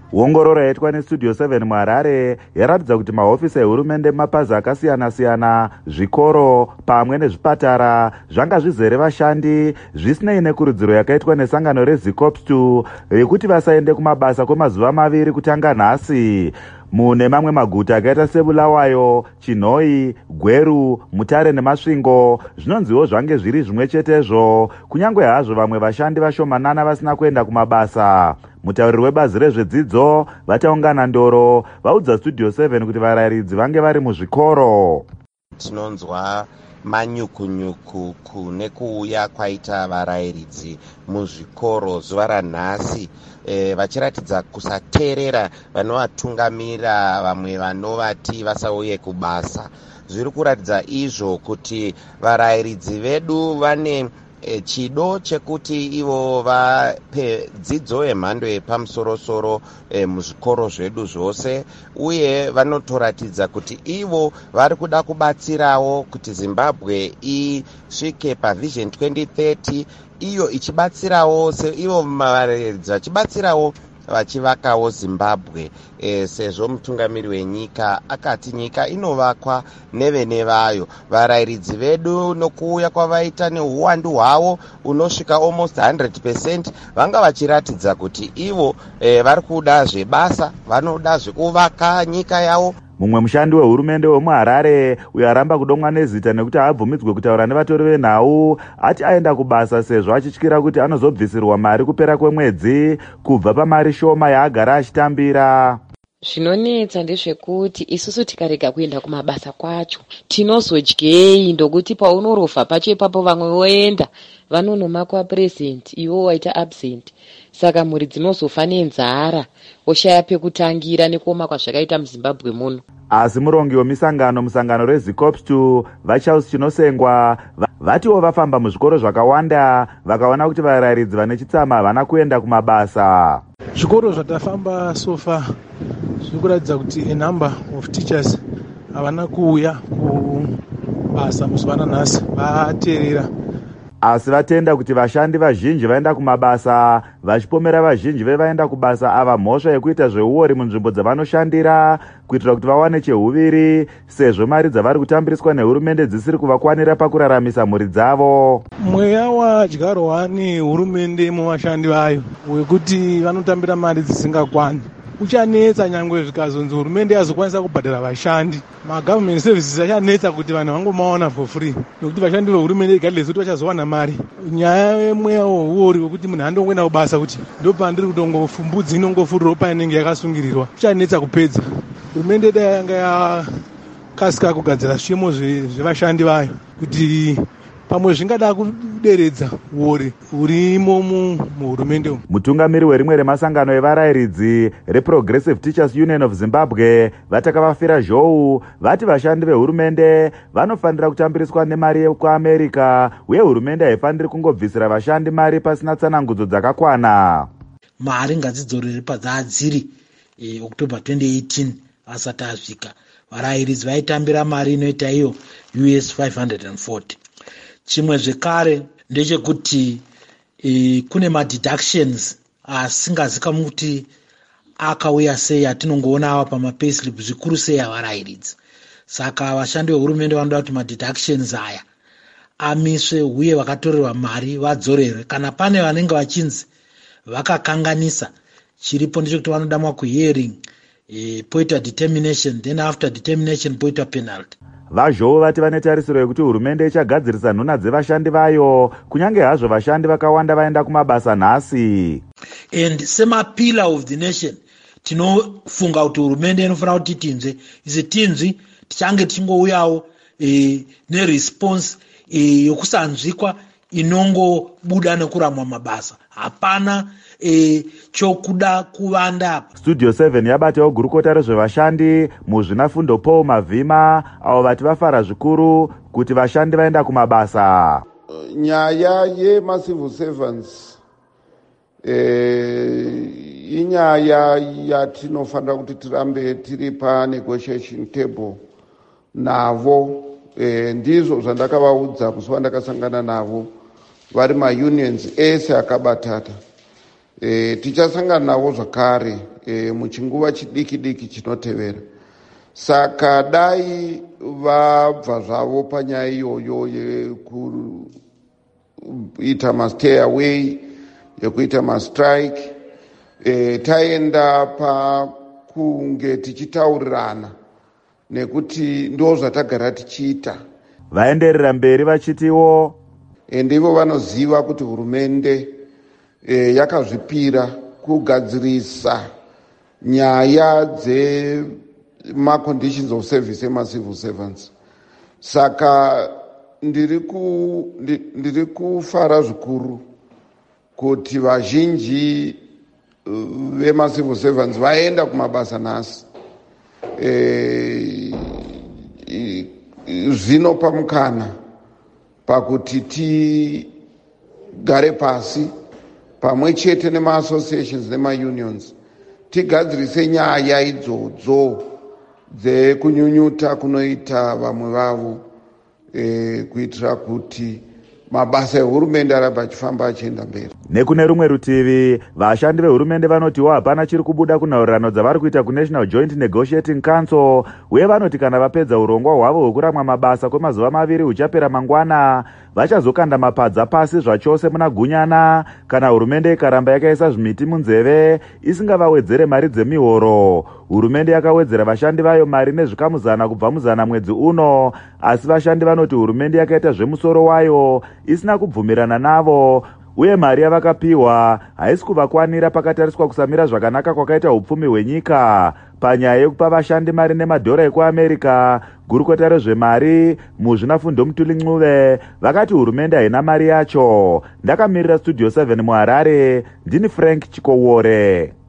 Ongororo yaitwa neStudio 7 muHarare yaratidza kuti mahofisi ehurumende mumapazi akasiyana-siyana, zvikoro pamwe nezvipatara zvanga zvizere vashandi zvisinei nekurudziro yakaitwa nesangano reZICOPS2 yekuti vasaende kumabasa kwemazuva 2 kutanga nhasi. Mune mamwe maguta akaita seBulawayo, Chinhoi, Gweru, Mutare neMasvingo zvinonziwo zvange zviri zvimwe chetezvo, kunyange hazvo vamwe vashandi vashomanana vasina kuenda kumabasa. Mutauriri webazi rezvedzidzo vachaungana Ndoro vaudza Studio 7 kuti varayiridzi vange vari muzvikoro. Tinonzwa manyukunyuku nekuuya kwaita varayiridzi muzvikoro zuva ranhasi, vachiratidza kusateerera vanovatungamira, vamwe vanovati vasauye kubasa. Zviri kuratidza izvo kuti varayiridzi vedu vane chido chekuti ivo vape dzidzo yemhando yepamusoro-soro muzvikoro zvedu zvose, uye vanotoratidza kuti ivo vari kuda kubatsirawo kuti Zimbabwe isvike paVision 2030, iyo ichibatsirawo seivo varayiridzi vachibatsirawo vachivakawo Zimbabwe, sezvo mutungamiri wenyika akati nyika inovakwa nevene vayo. Varayiridzi vedu nokuuya kwavaita neuwandu hwavo unosvika almost 100%, vanga vachiratidza kuti ivo vari kuda zvebasa, vanoda zvekuvaka nyika yavo. Mumwe mushandi wehurumende wemuHarare uyo aramba kudomwa nezita nekuti haabvumidzwe kutaura nevatori venhau ati aenda kubasa sezvo achityira kuti anozobvisirwa mari kupera kwemwedzi kubva pamari shoma yaagara achitambira. Zvinonetsa ndezvekuti isusu tikarega kuenda kumabasa kwacho tinozodyei, ndokuti paunorovha pacho ipapo vamwe voenda vanonomakwa present, iwo waita absent. Saka mhuri dzinozofa nenzara, oshaya pekutangira nekuoma kwazvakaita muZimbabwe muno. Asi murongi musangano reZICOPS2 Vachaus Chinosengwa vatiwo vafamba muzvikoro zvakawanda vakaona kuti varayiridzi vane chitsama havana kuenda kumabasa. Zvikoro zvatafamba sofa zviri kuratidza kuti a number of teachers havana kuuya kubasa muzuva ranhasi, vateerera. Asi vatenda kuti vashandi vazhinji vaenda kumabasa, vachipomera vazhinji vevaenda kubasa ava mhosva yekuita zveuori munzvimbo dzavanoshandira kuitira kuti vawane chehuviri, sezvo mari dzavari kutambiriswa nehurumende dzisiri kuvakwanira pakuraramisa mhuri dzavo. Mweya wadyarwa nehurumende muvashandi vayo wekuti vanotambira mari dzisingakwani uchanetsa, nyangwe zvikazonzi hurumende yazokwanisa kubhadhara vashandi. Magovernment services achanetsa kuti vanhu vangomaona for free, nokuti vashandi vehurumende regardless kuti vachazowana mari. Nyaya yemweya weuori wekuti munhu andongoenda kubasa kuti ndopandiri kutongofumbudzi inongofurirawo painenge yakasungirirwa uchanetsa kupedza. Hurumende dai yanga yakasika kugadzira zviyemo zvevashandi vayo kuti pamwe zvingada kuderedza uori urimo muhurumende umu. Mutungamiri werimwe remasangano evarayiridzi reProgressive Teachers Union of Zimbabwe vatakavafira zhou vati vashandi vehurumende vanofanira kutambiriswa nemari yekuAmerica, uye hurumende haifaniri kungobvisira vashandi mari pasina tsanangudzo dzakakwana. Mari ngadzidzorere padzadziri October 2018 asati asvika. Varayiridzi vaitambira mari inoita iyo US 540. Chimwe zvekare ndechekuti kune madeductions asingazikamwi kuti akauya sei, atinongoona ava pamapayslip, zvikuru sei avarayiridzi. Saka vashandi vehurumende vanoda kuti madeductions aya amiswe, uye vakatorerwa mari vadzorerwe. Kana pane vanenge vachinzi vakakanganisa, chiripo ndechekuti vanoda makuhearing, poita determination, then after determination poita penalty. Vazhou vati vane tarisiro yekuti hurumende ichagadzirisa nhuna dzevashandi vayo, kunyange hazvo vashandi vakawanda vaenda kumabasa nhasi. And semapillar of the nation tinofunga kuti hurumende inofanira kuti tinzwe, isi tinzwi tichange tichingouyawo neresponse yokusanzvikwa inongobuda nekuramwa mabasa. Hapana chokuda kuvanda apa. Studio 7 yabatawo gurukota rezvevashandi muzvinafundo Paul Mavhima, avo vati vafara zvikuru kuti vashandi vaenda kumabasa. Nyaya yemacivil servants inyaya yatinofanira kuti tirambe tiri panegotiation table navo. Ndizvo zvandakavaudza musi wandakasangana navo vari maunions ese akabatata. tichasangana navo zvakare muchinguva chidiki chinotevera. Saka dai vabva zvavo panyaya iyoyo yekuita mastay away, yekuita mastrike, taenda pakunge tichitaurirana nekuti ndo zvatagara tichiita. Vaenderera mberi vachitiwo ndivo vanoziva kuti hurumende yakazvipira kugadzirisa nyaya dzemaconditions of service emacivil servants. Saka ndiri kufara zvikuru kuti vazhinji vemacivil servants vaenda kumabasa nhasi. Zvinopa mukana pakuti tigare pasi pamwe chete nema-associations nema-unions tigadzirise nyaya idzodzo dzekunyunyuta kunoita vamwe vavo, kuitira kuti mabasa ehurumende aramba achifamba achienda mberi. Nekune rumwe rutivi, vashandi vehurumende vanotiwo hapana chiri kubuda kunhaurirano dzavari kuita kuNational Joint Negotiating Council, uye vanoti kana vapedza urongwa hwavo hwekuramwa mabasa kwemazuva 2 huchapera mangwana, vachazokanda mapadza pasi zvachose muna gunyana kana hurumende ikaramba yakaisa zvimiti munzeve isingavawedzere mari dzemihoro. Hurumende yakawedzera vashandi vayo mari nezvikamu 100 kubva mu100 mwedzi uno, asi vashandi vanoti hurumende yakaita zvemusoro wayo isina kubvumirana navo, uye mari yavakapiwa haisi kuvakwanira pakatariswa kusamira zvakanaka kwakaita upfumi hwenyika. Panyaya yekupa vashandi mari nemadhora ekuAmerica, gurukota rezvemari Muzvinafundo Mutuli Ncube vakati hurumende haina mari yacho. Ndakamirira Studio 7 muHarare, ndini Frank Chikowore.